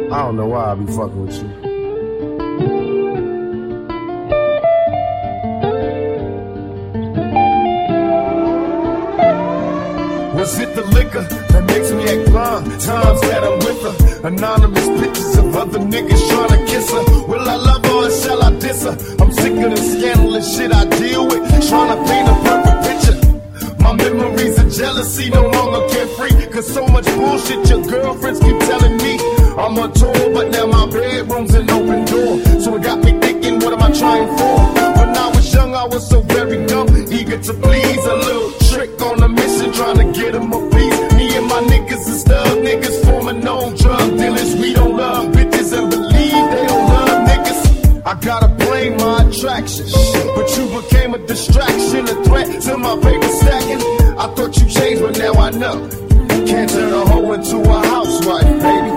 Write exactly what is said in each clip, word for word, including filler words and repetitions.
I don't know why I be fucking with you. Was it the liquor that makes me act blind? Times that I'm with her, anonymous pictures of other niggas trying to kiss her. Will I love her or shall I diss her? I'm sick of the scandalous shit I deal with, trying to paint a perfect picture. My memories of jealousy no longer carefree, cause so much bullshit your girlfriends keep telling me. I'm a tour, but now my bedroom's an open door, so it got me thinking, what am I trying for? When I was young, I was so very dumb, eager to please. A little trick on a mission, trying to get them a piece. Me and my niggas is thug niggas, forming known drug dealers. We don't love bitches and believe they don't love niggas. I gotta blame my attraction, but you became a distraction, a threat to my paper stacking. I thought you changed, but now I know. Can't turn a hoe into a housewife, baby.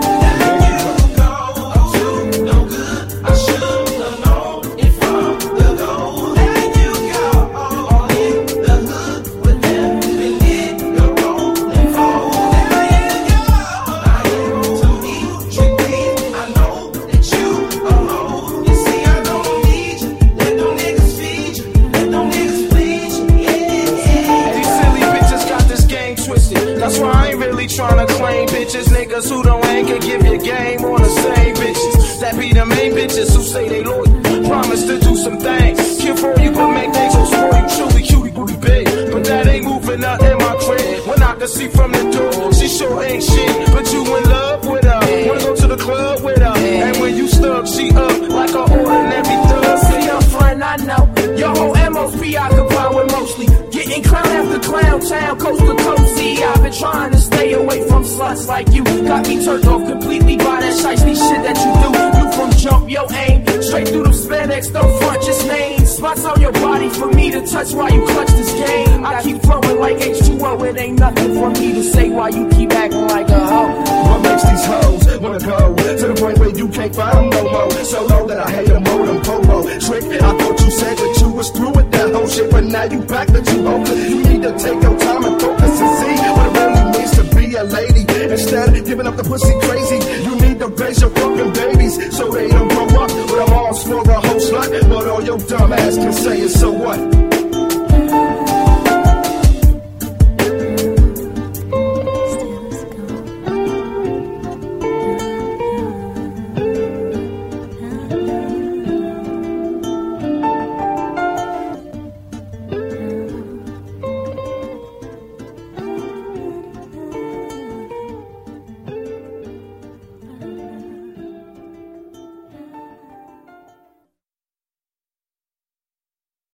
That's why I ain't really tryna claim bitches. Niggas who don't hang can give you game on the same bitches. That be the main bitches who say they loyal, promise to do some things. Kill for you, but make things so spoil you. Truly cutie booty big, but that ain't moving up in my crib. When I can see from the door, she sure ain't shit, but you in love with her. Wanna go to the club with her, and when you stuck, she up like an ordinary thug. See your friend, I know your whole M Os preoccupied with mostly getting clown after clown, town coast to coast. See, I've been trying to stay away from sluts like you. Got me turned off completely by that shiesty shit that you do. You from jump, your aim straight through them spandex, don't front, just name spots on your body for me to touch while you clutch this game. I keep flowing like H two O, it ain't nothing for me to say while you keep acting like a hoe. What makes these hoes wanna go to the point where you can't find them no more? So low that I hate them more than Popo. Trick, I thought you said that you was through with that whole shit, but now you back that you hopeless. You need to take your time and focus and see what it really means to be a lady. Instead of giving up the pussy crazy, you need to raise your fucking babies so they don't grow up with a arms for a whole slut. But all your dumb ass can say is so what?